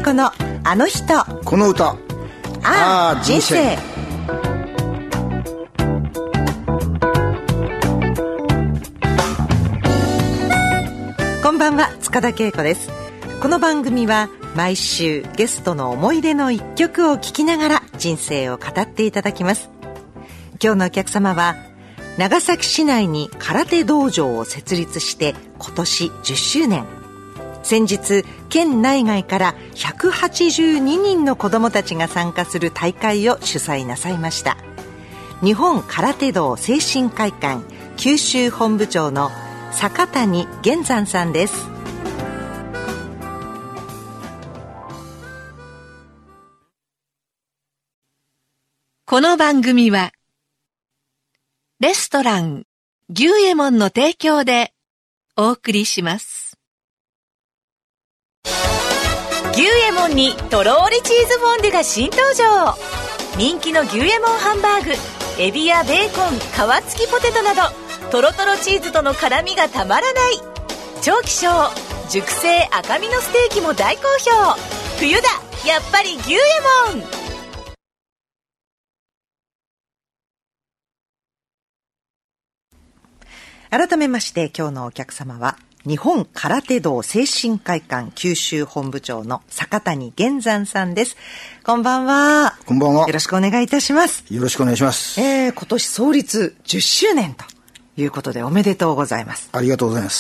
恵子のあの人この歌、 人生。こんばんは、塚田恵子です。この番組は毎週ゲストの思い出の一曲を聴きながら人生を語っていただきます。今日のお客様は長崎市内に空手道場を設立して今年10周年。先日県内外から182人の子どもたちが参加する大会を主催なさいました。日本空手道精神会館九州本部長の坂谷源山さんです。 この番組はレストラン牛右衛門の提供でお送りします。 牛右衛門にとろーりチーズフォンデュが新登場。人気の牛右衛門ハンバーグ、エビやベーコン、皮付きポテトなどとろとろチーズとの絡みがたまらない。超希少熟成赤身のステーキも大好評。冬だ、やっぱり牛右衛門。 改めまして今日のお客様は日本空手道精神会館九州本部長の坂谷源山さんです。こんばんは。 こんばんは。 よろしくお願いいたします。 よろしくお願いします。 今年創立10周年ということでおめでとうございます。 ありがとうございます。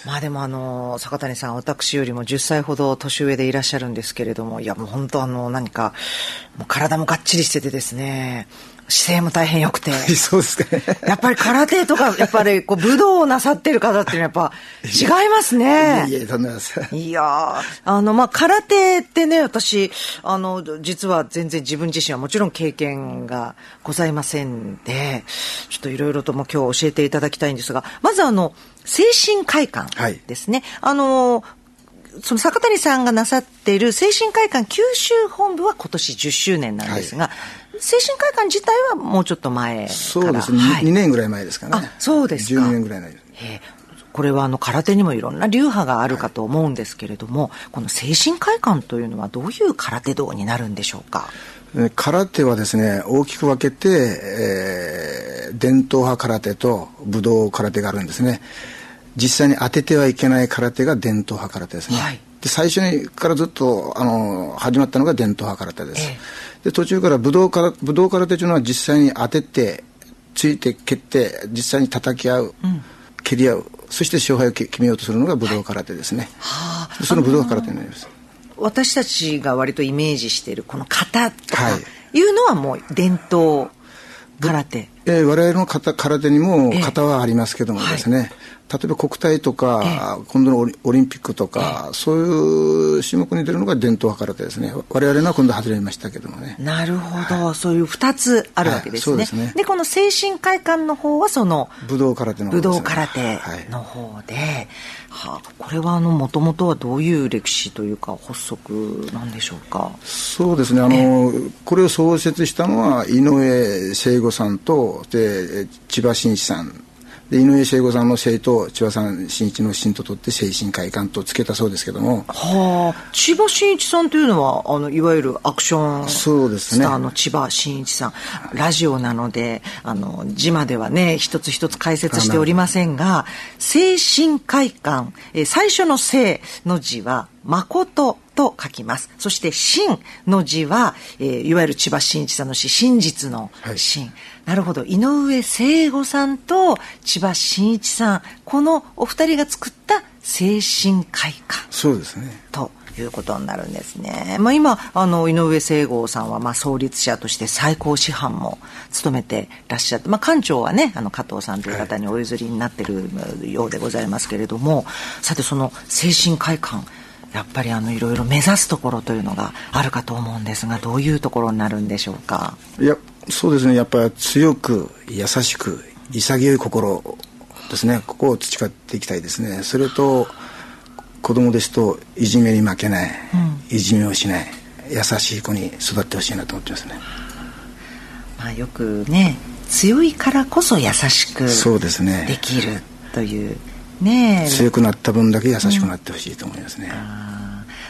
まあでも坂谷さん、私よりも10歳ほど年上でいらっしゃるんですけれども、いやもう本当何かもう体もがっちりしててですね、姿勢も大変良くてそうですかね。 やっぱり空手とかやっぱり武道をなさってる方っていうのはやっぱ違いますね。 いやとんでもないです。 いや空手ってね、私実は全然自分自身はもちろん経験がございませんで、ちょっといろいろとも今日教えていただきたいんですが、まず精神会館ですね、その坂谷さんがなさっている精神会館九州本部は今年10周年なんですが、精神会館自体はもうちょっと前から。 そうですね、2年ぐらい前ですかね。 あ、そうですか。 12年ぐらい前です。 これは空手にもいろんな流派があるかと思うんですけれども、この精神会館というのはどういう空手道になるんでしょうか。 空手はですね、大きく分けて、伝統派空手と武道空手があるんですね。実際に当ててはいけない空手が伝統派空手ですね。で最初にからずっと始まったのが伝統派空手です。で途中から武道空手というのは実際に当ててついて蹴って実際に叩き合う、蹴り合う、そして勝敗を決めようとするのが武道空手ですね。その武道空手になります。 私たちが割とイメージしているこの型とかいうのはもう伝統空手。 我々の空手にも型はありますけどもですね、例えば国体とか、今度のオリンピックとか、そういう種目に出るのが伝統空手ですね。我々のは今度外れましたけどもね。 なるほど、そういう2つあるわけですね。 そうですね。 でこの精神会館の方はその武道空手の方ですね。 武道空手の方で、これはもともとはどういう歴史というか発足なんでしょうか。 そうですね、これを創設したのは井上聖吾さんとで千葉真一さんで、井上聖吾さんの聖と千葉真一の真と取って精神会館とつけたそうですけども、 千葉真一さんというのはいわゆるアクションスターの千葉真一さん、ラジオなので字まではね一つ一つ解説しておりませんが、精神会館、最初の精の字は誠と書きます。そして真の字は、いわゆる千葉真一さんの真実の真、なるほど。井上聖吾さんと千葉真一さん、このお二人が作った精神会館、そうですね、ということになるんですね。今井上聖吾さんは創立者として最高師範も務めてらっしゃって、館長はね加藤さんという方にお譲りになっているようでございますけれども、さてその精神会館、やっぱりいろいろ目指すところというのがあるかと思うんですが、どういうところになるんでしょうか。 いや、そうですね、やっぱり強く優しく潔い心ですね、ここを培っていきたいですね。それと子供ですといじめに負けない、いじめをしない優しい子に育ってほしいなと思ってますね。 よくね、強いからこそ優しくできるというね、 強くなった分だけ優しくなってほしいと思いますね。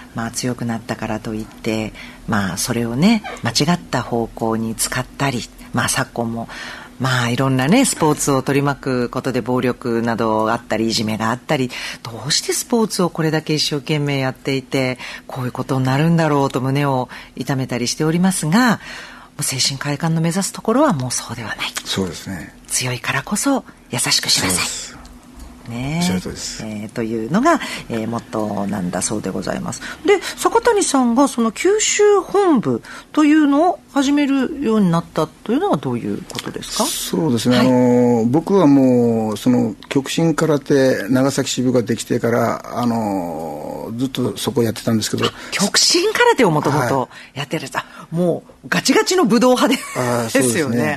強くなったからといって、それをね間違った方向に使ったり、昨今もいろんなねスポーツを取り巻くことで暴力などがあったりいじめがあったり、どうしてスポーツをこれだけ一生懸命やっていてこういうことになるんだろうと胸を痛めたりしておりますが、精神科医官の目指すところはもうそうではない。 そうですね。 強いからこそ優しくしなさいね、というのが、モットーなんだそうでございます。で、坂谷さんがその九州本部というのを始めるようになったというのはどういうことですか？ そうですね、僕はもうその極真空手長崎支部ができてからずっとそこやってたんですけど、 極真空手をもともとやってらっしゃる、もうガチガチの武道派ですよね。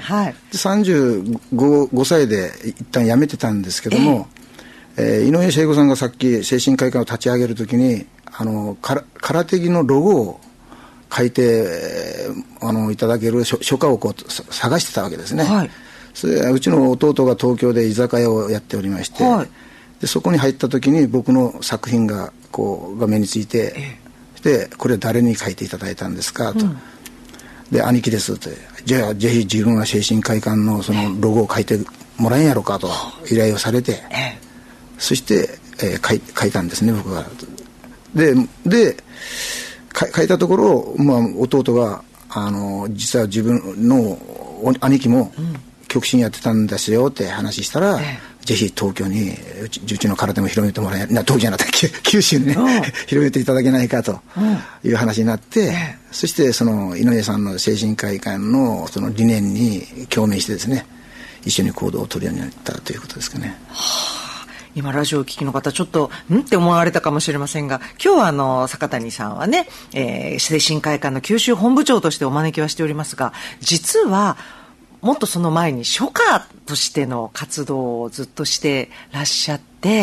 35歳で一旦辞めてたんですけども、井上聖子さんがさっき精神科医官を立ち上げるときに空手着のロゴを書いていただける書家を探してたわけですね、それうちの弟が東京で居酒屋をやっておりまして、でそこに入ったときに僕の作品が目について、でこれは誰に書いていただいたんですかと、で兄貴ですって、じゃあぜひ自分は精神科医官のそのロゴを書いてもらえんやろかと依頼をされて、そして、書いたんですね僕が。で書いたところ、弟が実は自分の兄貴も極真やってたんですよって話したら、ぜひ東京にうちの空手も広めてもらえ東京じゃなくて九州にね広めていただけないかという話になって、そしてその井上さんの精神科医官のその理念に共鳴してですね、一緒に行動を取るようになったということですかね。 今ラジオを聞きの方ちょっとって思われたかもしれませんが、今日は坂谷さんはね、精神科医官の九州本部長としてお招きはしておりますが、実はもっとその前に書家としての活動をずっとしてらっしゃって、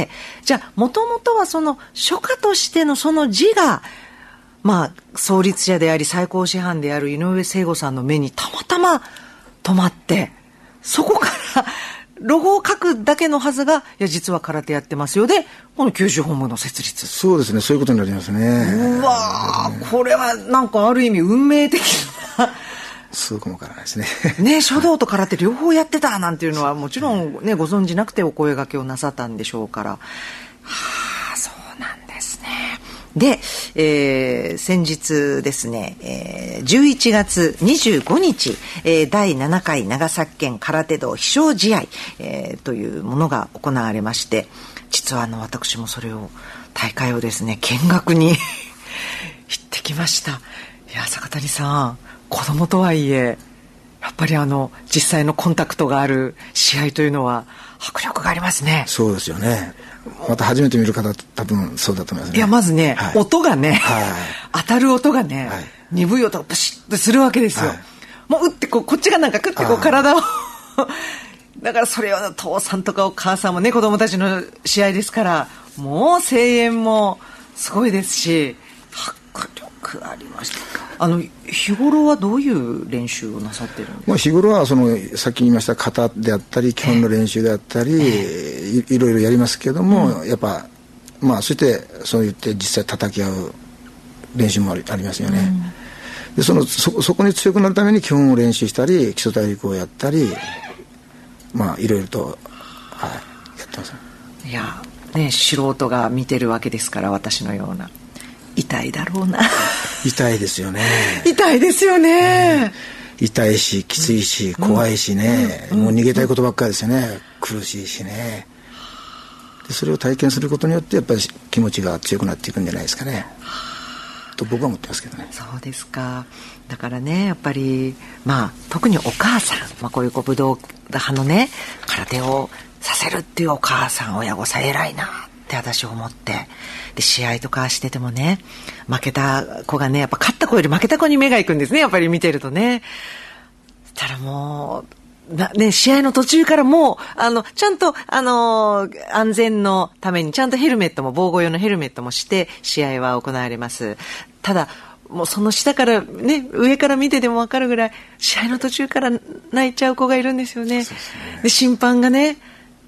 じゃあもともとはその書家としてのその字が創立者であり最高師範である井上聖子さんの目にたまたま止まって、そこからロゴを書くだけのはずが、いや実は空手やってますよで、この九州本部の設立。 そうですね、そういうことになりますね。 うわー、これはなんかある意味運命的なそうかもわからないですねね、書道と空手両方やってたなんていうのはもちろんねご存じなくてお声掛けをなさったんでしょうから、そうなんですね。で、先日ですね、11月25日、第7回長崎県空手道飛翔試合、というものが行われまして、実は私もそれを大会をですね見学に行ってきました。いや坂谷さん、子供とはいえやっぱり実際のコンタクトがある試合というのは迫力がありますね。 そうですよね。また初めて見る方多分そうだと思いますね。 いやまずね、音がね、当たる音がね、鈍い音がプシッとするわけですよ、もう打ってこっちがなんかクッて体をだからそれを父さんとかお母さんもね子供たちの試合ですから、もう声援もすごいですし迫力ありました。日頃はどういう練習をなさってるんですか？ 日頃はさっき言いました型であったり基本の練習であったり、いろいろやりますけども、やっぱそしてそう言って実際叩き合う練習もありますよね、でそこに強くなるために基本を練習したり基礎体力をやったりいろいろと、やってます。 いやね、素人が見てるわけですから、私のような痛いだろうな痛いですよね。 痛いですよね、 痛いしきついし怖いしね、もう逃げたいことばっかりですよね。苦しいしね。でそれを体験することによってやっぱり気持ちが強くなっていくんじゃないですかねと僕は思ってますけどね。 そうですか。だからねやっぱり特にお母さん、こういう武道派のね空手をさせるっていうお母さん親御さん偉いなって私思って、で試合とかしててもね、負けた子がねやっぱ勝った子より負けた子に目が行くんですね、やっぱり見てるとね。そしたらもう試合の途中からもうちゃんと安全のためにちゃんとヘルメットも防護用のヘルメットもして試合は行われます。ただもうその下からね上から見てても分かるぐらい試合の途中から泣いちゃう子がいるんですよね。で審判がね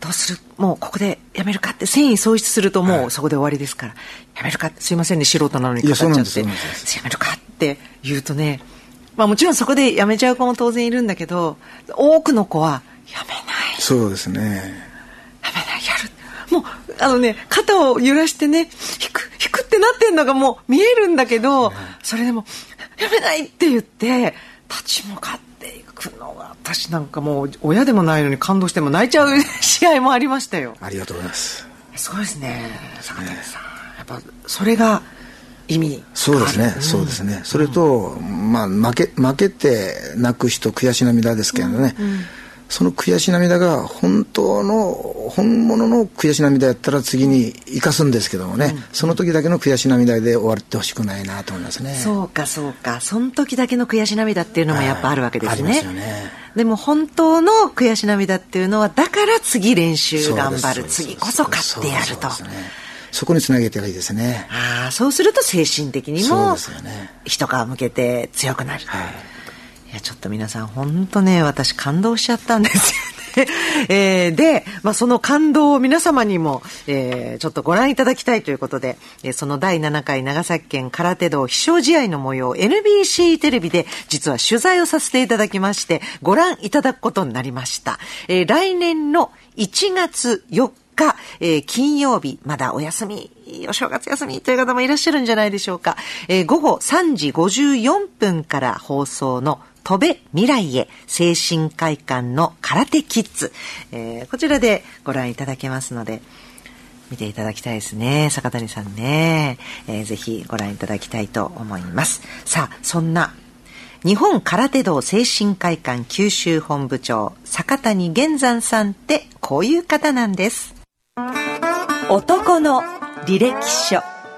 どうする、もうここでやめるかって、繊維喪失するともうそこで終わりですから、やめるかって、すいませんね、素人なのに語っちゃって、やめるかって言うとね、もちろんそこでやめちゃう子も当然いるんだけど、多くの子はやめない。 そうですね。 やめない、やる。もう肩を揺らしてね、引くってなってんのがもう見えるんだけど、それでもやめないって言って立ち向かっていくのが、私なんかもう親でもないのに感動しても泣いちゃう試合もありましたよ。 ありがとうございます。 すごいですね、坂谷さん。やっぱそれが意味。 そうですね、そうですね。それと、負けて泣く人、悔し涙ですけどね、その悔し涙が本物の悔し涙やったら次に生かすんですけどもね、その時だけの悔し涙で終わってほしくないなと思いますね。 そうかその時だけの悔し涙っていうのもやっぱあるわけですね。 ありますよね。 でも本当の悔し涙っていうのは、だから次練習頑張る、次こそ勝ってやると、 そこにつなげてはいいですね。 そうすると精神的にも一皮向けて強くなる。いや、ちょっと皆さん本当ね、私感動しちゃったんですよね。で、その感動を皆様にも、ちょっとご覧いただきたいということで、その第7回長崎県空手道必勝試合の模様を NBC テレビで実は取材をさせていただきまして、ご覧いただくことになりました。来年の1月4日、金曜日、まだお休み、お正月休みという方もいらっしゃるんじゃないでしょうか。午後3時54分から放送の飛べ未来へ精神会館の空手キッズ、こちらでご覧いただけますので、見ていただきたいですね、坂谷さんね。ぜひご覧いただきたいと思います。さあ、そんな日本空手道精神会館九州本部長坂谷源山さんってこういう方なんです。 男の履歴書。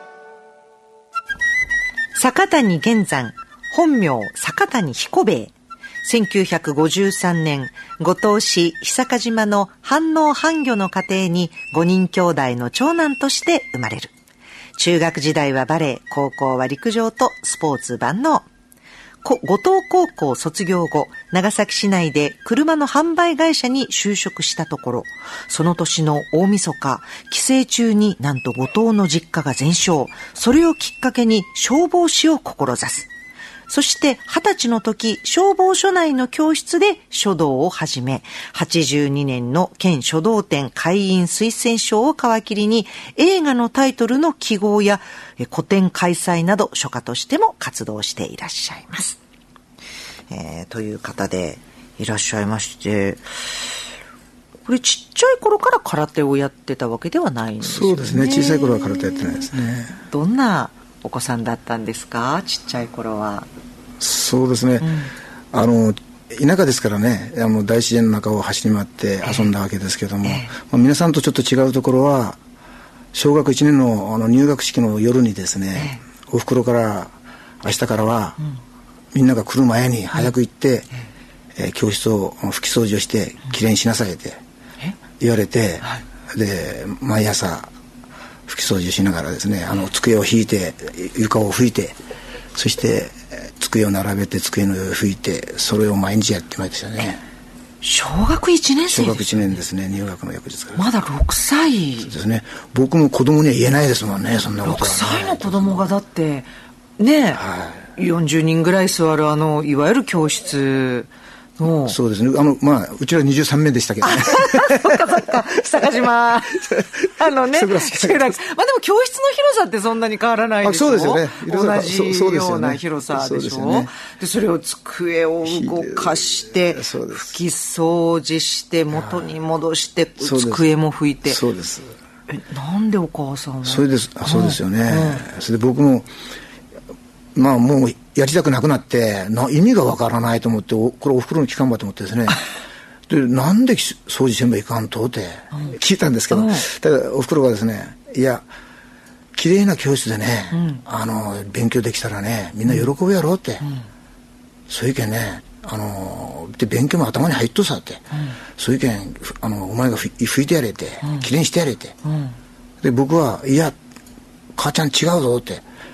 坂谷源山、本名坂谷彦兵衛。1953年、五島市久賀島の半農半漁の家庭に5人兄弟の長男として生まれる。中学時代はバレエ、高校は陸上とスポーツ万能。五島高校卒業後、長崎市内で車の販売会社に就職したところ、その年の大晦日、帰省中になんと五島の実家が全焼。それをきっかけに消防士を志す。そして20歳の時、消防署内の教室で書道を始め、82年の県書道展会員推薦賞を皮切りに、映画のタイトルの記号や個展開催など書家としても活動していらっしゃいます。という方でいらっしゃいまして、これちっちゃい頃から空手をやってたわけではないんですよね。 そうですね、小さい頃は空手やってないですね。 どんなお子さんだったんですか、ちっちゃい頃は。 そうですね、田舎ですからね、大自然の中を走り回って遊んだわけですけども、皆さんとちょっと違うところは、小学1年の入学式の夜にですね、おふくろから明日からは、みんなが来る前に早く行って、教室を拭き掃除をしてきれいにしなさいって言われて、で毎朝拭き掃除をしながらですね、机を引いて床を拭いて、そして机を並べて机の上を拭いて、それを毎日やってまいりましたね。 小学1年生？ 小学1年ですね、入学の翌日から。 まだ6歳ですね。僕も子供には言えないですもんね、そんなことは、ね。 6歳の子供がだってね、40人ぐらい座るいわゆる教室の。そうですね、 うちら23名でしたけどね。 そっか久賀島集落。でも教室の広さってそんなに変わらないでしょ。 そうですよね、 同じような広さでしょ。でそれを机を動かして拭き掃除して元に戻して机も拭いて。 そうです。 なんでお母さんは。 そうですよね。それで僕ももうやりたくなくなって意味がわからないと思って、これおふくろに聞かんばと思ってですねでなんで掃除せんばいかんとって聞いたんですけど、ただおふくろがですね、いやきれいな教室でね、勉強できたらねみんな喜ぶやろって、そういうけんねで勉強も頭に入っとさって、そういうけんお前が拭いてやれって、きれいにしてやれって、で僕はいや母ちゃん違うぞって、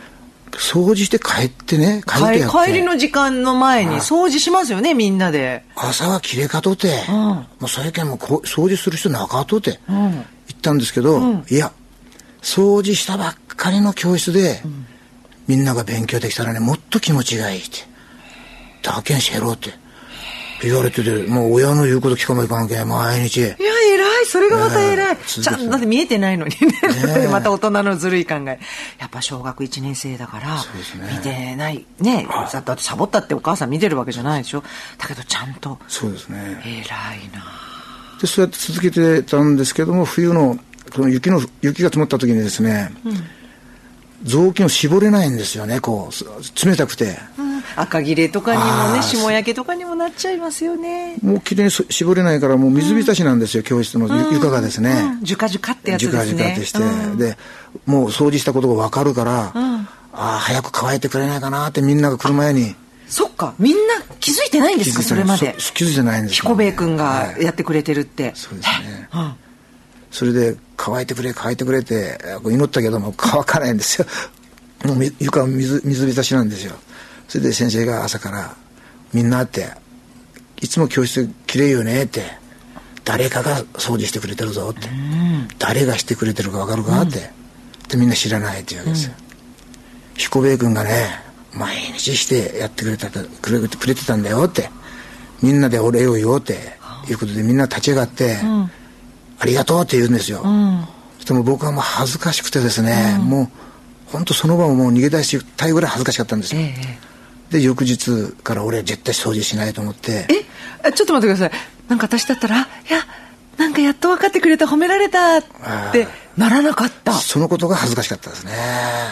掃除して帰ってね、 帰りの時間の前に掃除しますよね、みんなで。 朝はきれいかとて、もう最近も掃除する人なかとて、言ったんですけど、いや、掃除したばっかりの教室で、みんなが勉強できたらね、もっと気持ちがいいって。だけんしやろうって言われてて、もう親の言うこと聞かない関係、毎日。いや、 偉い、それがまた偉い。ちゃんとだって見えてないのにね。また大人のずるい考え。やっぱ小学1年生だから、見てないね。だってサボったってお母さん見てるわけじゃないでしょ。だけどちゃんと。 そうですね。 偉いな。 でそうやって続けてたんですけども、冬のこの雪が積もった時にですね、雑巾を絞れないんですよね、こう冷たくて。 赤切れとかにもね、霜焼けとかにもなっちゃいますよね。 もうきれいに絞れないから、もう水浸しなんですよ、教室の床がですね。 ジュカジュカってやつですね。 ジュカジュカってして、でもう掃除したことが分かるから、早く乾いてくれないかなってみんなが来る前に。 そっか、みんな気づいてないんですか、それまで。 気づいてないんですよ、 彦兵衛君がやってくれてるって。 そうですね。それで乾いてくれって祈ったけども乾かないんですよ。もう床は水浸しなんですよ。それで先生が朝からみんなっていつも教室きれいよねって、誰かが掃除してくれてるぞって、誰がしてくれてるか分かるかって、でみんな知らないっていうわけですよ。彦兵衛君がね毎日してやってくれてたんだよって、みんなでお礼を言おうっていうことでみんな立ち上がって、ありがとうって言うんですよ。そしても僕はもう恥ずかしくてですね、もう本当その場をもう逃げ出したいぐらい恥ずかしかったんですよ。で翌日から俺は絶対掃除しないと思って。 ちょっと待ってください。なんか私だったら、いやなんかやっと分かってくれた、褒められたってならなかった。 そのことが恥ずかしかったですね。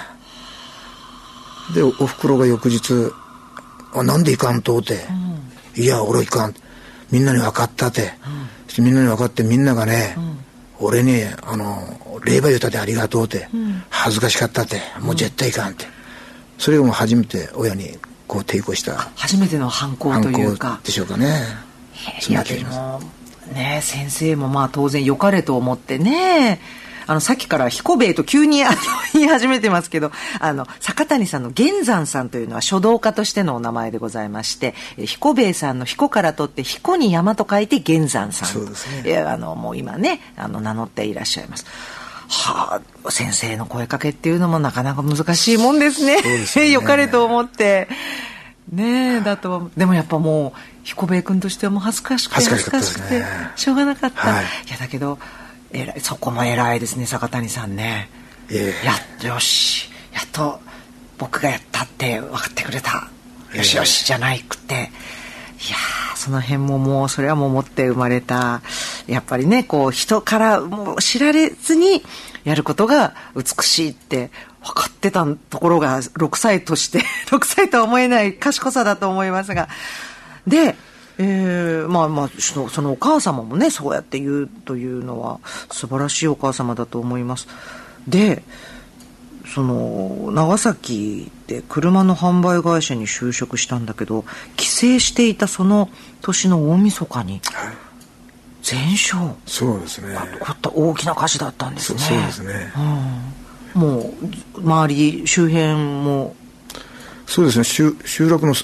でおふくろが翌日なんでいかんとって、いや俺いかん、みんなに分かったって、みんなに分かって、みんながね、俺に礼ば言うたでありがとうって、恥ずかしかったって、もう絶対いかんって、それをもう初めて親にこう抵抗した初めての反抗というかでしょうかね。 いやでもね、先生もまあ当然良かれと思ってね、さっきから彦兵衛と急に言い始めてますけど、坂谷さんの玄山さんというのは書道家としてのお名前でございまして、彦兵衛さんの彦から取って彦に山と書いて玄山さん。 そうですね。 もう今ね名乗っていらっしゃいます。先生の声かけっていうのもなかなか難しいもんですね。そうですね。良かれと思ってねえ、だとでもやっぱもう彦兵衛君としてはもう恥ずかしくてしょうがなかった。いやだけどそこも偉いですね、坂谷さんね。よし、やっと僕がやったって分かってくれた、よしよしじゃないくて、いやその辺ももうそれはもう持って生まれた、やっぱりねこう人からもう知られずにやることが美しいって分かってたところが6歳として6歳とは思えない賢さだと思いますが、でそのお母様もねそうやって言うというのは素晴らしいお母様だと思います。でその長崎で車の販売会社に就職したんだけど、帰省していたその年の大晦日に全焼、 そうですね、 大きな火事だったんですね。 そうですね、 もう周り周辺もそうですね、集落の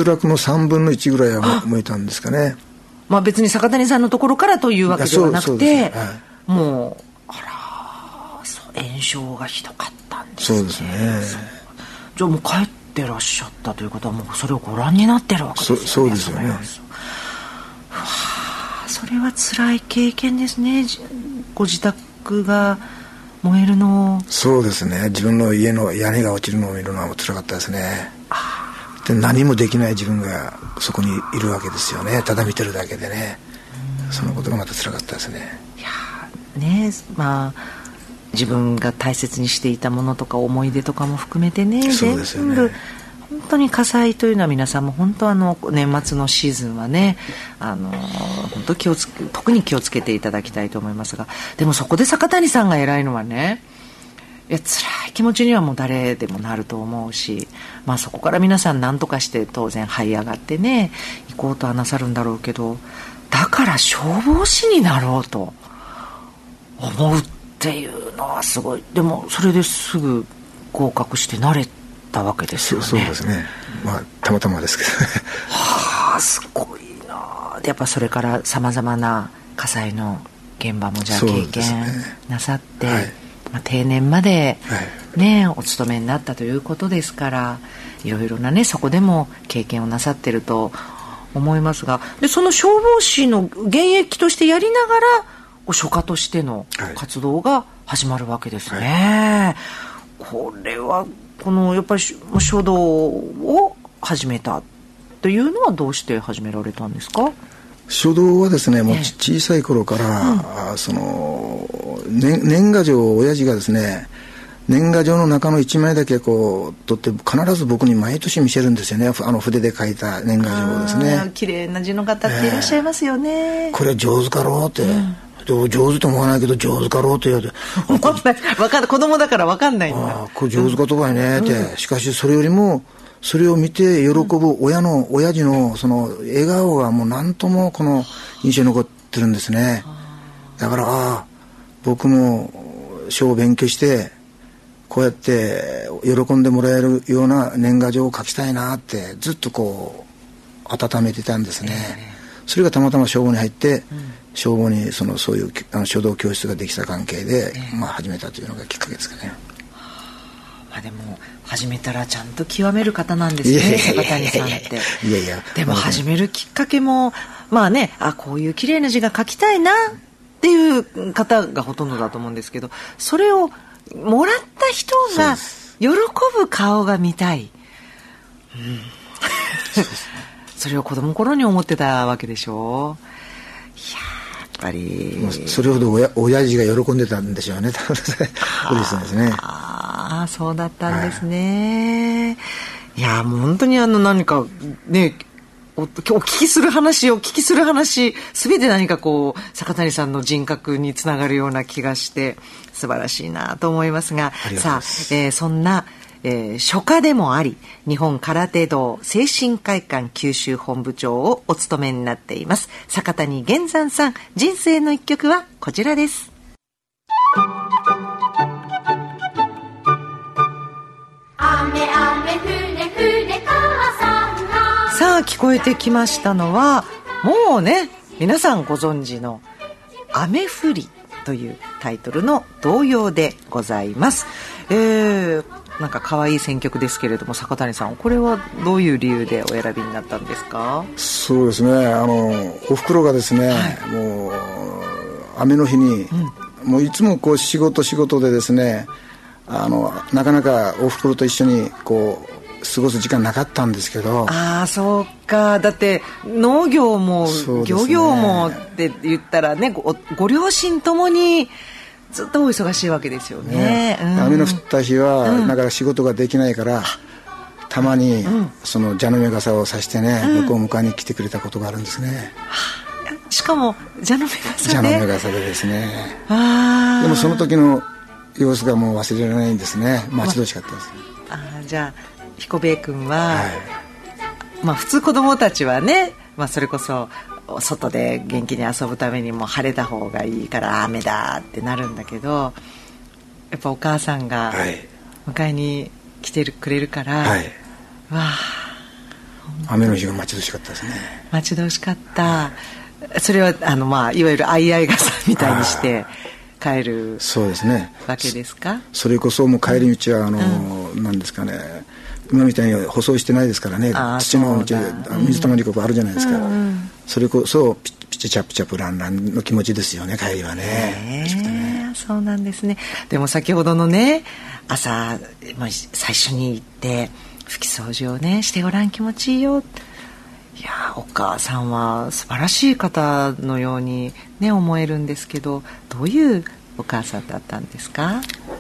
3分の1ぐらいは燃えたんですかね。 まあ別に坂谷さんのところからというわけではなくて、もう炎症がひどかったんですね。そうですね。じゃあもう帰ってらっしゃったということはもうそれをご覧になってるわけですよね。 そうですよね。 それは辛い経験ですね。ご自宅が燃えるのを。 そうですね、自分の家の屋根が落ちるのを見るのは辛かったですね。で何もできない自分がそこにいるわけですよね。ただ見てるだけでね、そのことがまた辛かったですね。 いやね、まあ自分が大切にしていたものとか思い出とかも含めてね、 そうですよね、 全部本当に火災というのは皆さんも本当年末のシーズンはね本当特に気をつけていただきたいと思いますが、でもそこで坂谷さんが偉いのはね、いや辛い気持ちにはもう誰でもなると思うし、まあそこから皆さん何とかして当然這い上がってね行こうとはなさるんだろうけど、だから消防士になろうと思うっていうのはすごい。でもそれですぐ合格して慣れたわけですよね。 そうですね。まあたまたまですけどはあ、すごいな。でやっぱそれからさまざまな火災の現場もじゃあ経験なさって、はい、まあ、定年まで、ね、お勤めになったということですから、いろいろなねそこでも経験をなさってると思いますが、でその消防士の現役としてやりながら書家としての活動が始まるわけですね、これはやっぱり書道を始めたというのはどうして始められたんですか？ 書道はですね、もう小さい頃から、年賀状を親父がですね、年賀状の中の1枚だけこう取って必ず僕に毎年見せるんですよね。筆で書いた年賀状をですね。 綺麗な字の方っていらっしゃいますよね。 これ上手かろうって、上手と思わないけど上手かろうって言うて分かんない、子供だから分かんないんだ。 これ上手かとばいねって、しかしそれよりもそれを見て喜ぶ親父のその笑顔がもう何ともこの印象に残ってるんですね。だから僕も書を勉強してこうやって喜んでもらえるような年賀状を書きたいなってずっとこう温めてたんですね、それがたまたま消防に入って、消防にそういう書道教室ができた関係で、始めたというのがきっかけですかね。 でも始めたらちゃんと極める方なんですね、坂谷さんって。でも始めるきっかけもこういう綺麗な字が書きたいなっていう方がほとんどだと思うんですけど、それをもらった人が喜ぶ顔が見たい、それを子供の頃に思ってたわけでしょ。やっぱりそれほど親父が喜んでたんでしょうね。嬉しいですね。 そうだったんですね、いやもう本当に何かね、お聞きする話全て何か坂谷さんの人格につながるような気がして素晴らしいなと思いますが、さあ、そんな、書家でもあり日本空手道精神会館九州本部長をお務めになっています坂谷源山さん、人生の一曲はこちらです。さあ聞こえてきましたのはもうね皆さんご存知の雨降りというタイトルの童謡でございます。なんか可愛い選曲ですけれども、坂谷さんこれはどういう理由でお選びになったんですか？ そうですね、お袋がですね、もう雨の日に、もういつも仕事でですね、なかなかお袋と一緒に過ごす時間なかったんですけど。 そうか。だって農業も漁業もって言ったらね、ご両親ともにずっとお忙しいわけですよね。 雨の降った日はなかなか仕事ができないから、たまにその蛇の目傘をさしてね、僕を迎えに来てくれたことがあるんですね。 しかも蛇の目傘でですね。でもその時の様子がもう忘れられないんですね。待ち遠しかったです。 じゃあ彦兵衛君は、普通子供たちはね、それこそ外で元気に遊ぶためにも晴れた方がいいから雨だってなるんだけど、やっぱお母さんが迎えに来てくれるから、 雨の日が待ち遠しかったですね。 待ち遠しかった、それはいわゆる相合い傘みたいにして帰るわけですか？ それこそもう帰り道は何ですかね、今みたいに舗装してないですからね、土の道水たまりここあるじゃないですか、それこそピチチャプチャプランランの気持ちですよね、帰りはね。 そうなんですね。でも先ほどのね、朝最初に行って拭き掃除をねしてごらん、気持ちいいよ。いやお母さんは素晴らしい方のようにね思えるんですけど、どういうお母さんだったんですか？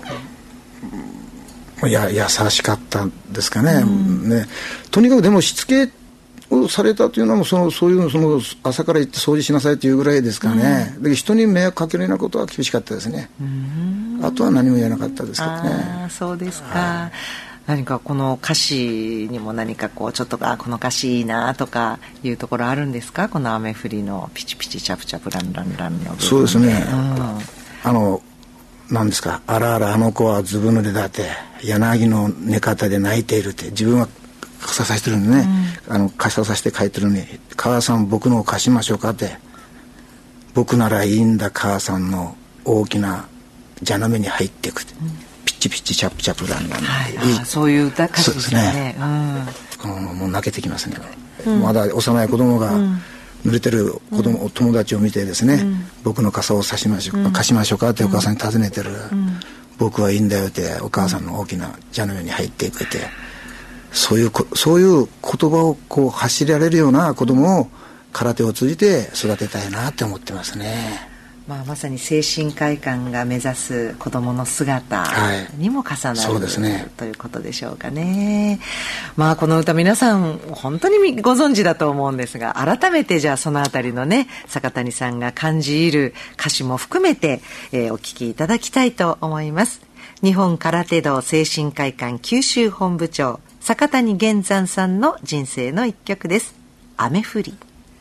優しかったですかね。とにかくでもしつけをされたというのはそういうの朝から行って掃除しなさいというぐらいですかね。で人に迷惑かけるようなことは厳しかったですね。あとは何も言えなかったですけどね。 そうですか。何かこの歌詞にも何かちょっとこの歌詞いいなとかいうところあるんですか？この雨降りのピチピチチャプチャプランランランの部分で。 そうですね、 何ですか、あらあらあの子はずぶ濡れだって、柳の寝方で泣いているって、自分は傘さしてるんでね、傘さして書いてるのに、母さん僕のを貸しましょうかって、僕ならいいんだ母さんの大きな蛇の目に入っていく、ピッチピッチチャップチャップランなんで、そういう歌詞ですね。 もう泣けてきますね、まだ幼い子供が濡れてる友達を見てですね、僕の傘を貸しましょうかってお母さんに尋ねてる、僕はいいんだよってお母さんの大きな蛇の目に入っていくって、そういう言葉をこう走られるような子供を空手を通じて育てたいなって思ってますね。 まさに精神科医館が目指す子どもの姿にも重なる、 そうですね、 ということでしょうかね。この歌皆さん本当にご存知だと思うんですが、改めてじゃあそのあたりのね、坂谷さんが感じ入る歌詞も含めて、お聞きいただきたいと思います。日本空手道精神科医館九州本部長坂谷源山さんの人生の一曲です。雨降り。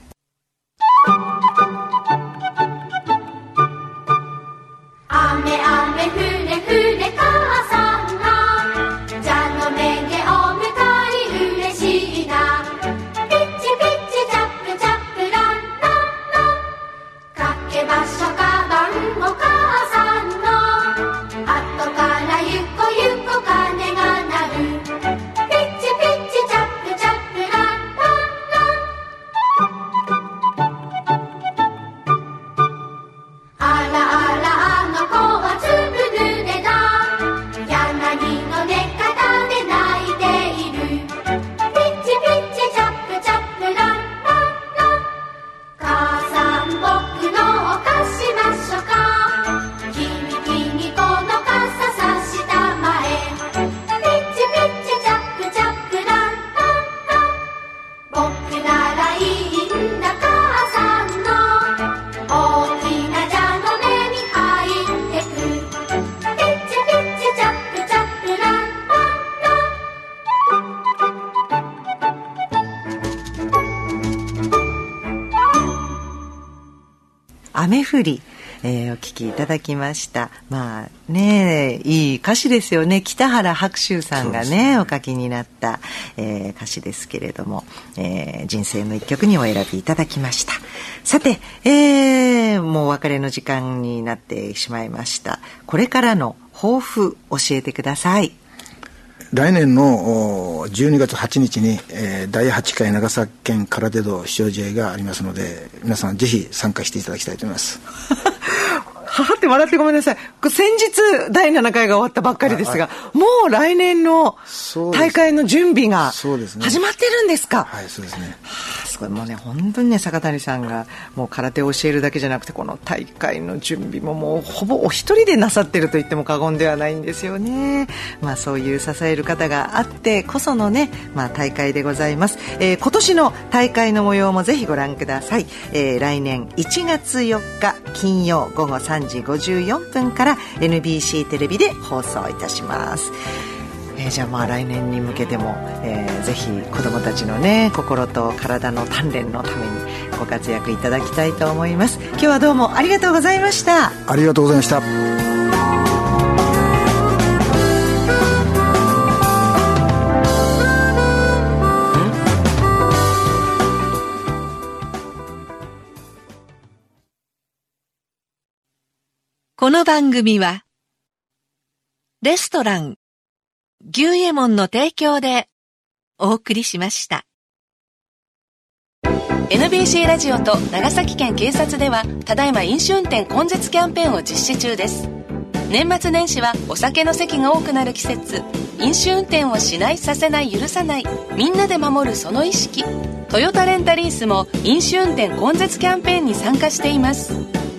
雨雨降れ降れ母さんが蛇の目でお迎え嬉しいな、ピッチピッチチャップチャップランランラン、かけばしょかばんお母さんの後からゆこゆこ鐘が鳴る、ピッチピッチチャップチャップランランラン、あらあらあの子はずぶ濡れだ、柳の根っ方で泣いている、ピッチピッチチャップチャップランランラン、母さん僕のを貸しましょか、君この傘さしたまえ、ピッチピッチチャップチャップランランラン、僕ならいいんだ母さんの大きな蛇の目に入ってく、ピッチピッチチャップチャップランランラン、 雨降り、お聞きいただきました。いい歌詞ですよね。北原白秋さんがねお書きになった、歌詞ですけれども、人生の一曲にお選びいただきました。さて、もうお別れの時間になってしまいました。これからの抱負教えてください。 来年の12月8日に、第8回長崎県空手道出場試合がありますので、皆さんぜひ参加していただきたいと思います。 ははって笑ってごめんなさい。先日第7回が終わったばっかりですが、もう来年の大会の準備が始まってるんですか？ はい、そうですね。 すごい、もうね、本当にね、坂谷さんがもう空手を教えるだけじゃなくて、この大会の準備ももうほぼお一人でなさってると言っても過言ではないんですよね。そういう支える方があってこそのね、大会でございます。今年の大会の模様もぜひご覧ください。来年1月4日金曜午後3時54分から NBC テレビで放送いたします。じゃあ来年に向けても、ぜひ子どもたちのね心と体の鍛錬のためにご活躍いただきたいと思います。今日はどうもありがとうございました。 ありがとうございました。 この番組はレストラン牛右衛門の提供でお送りしました。 NBC ラジオと長崎県警察ではただいま飲酒運転根絶キャンペーンを実施中です。年末年始はお酒の席が多くなる季節、飲酒運転をしない、させない、許さない、みんなで守るその意識、トヨタレンタリースも飲酒運転根絶キャンペーンに参加しています。